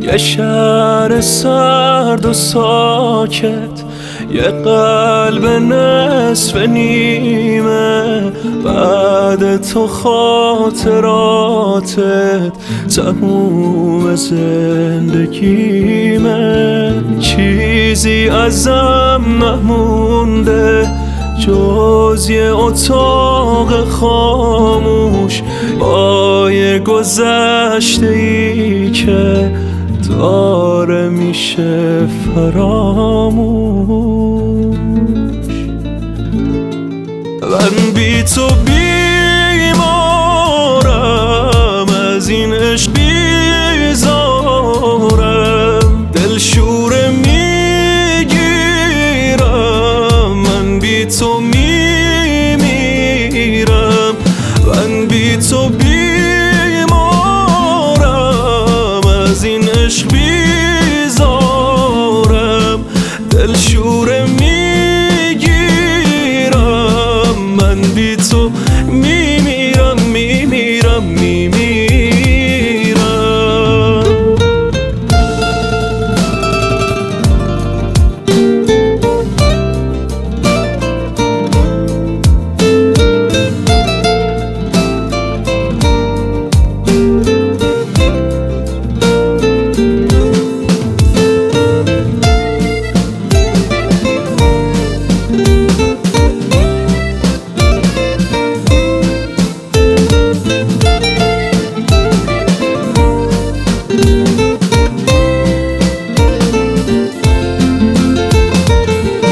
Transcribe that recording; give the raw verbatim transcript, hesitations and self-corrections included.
یه شهر سرد و ساکت، یه قلب نصف نیمه، بعد تو خاطراتت تموم زندگیمه. چیزی ازم نمونده جز یه اتاق خاموش با یه گذشته ای که داره میشه فراموش. من بی تو بیمارم، از این عشق بیزارم، دلشوره میگیرم، من بی تو میمیرم. من بی تو بیمارم، از این عشق بیزارم، دلشوره میگیرم،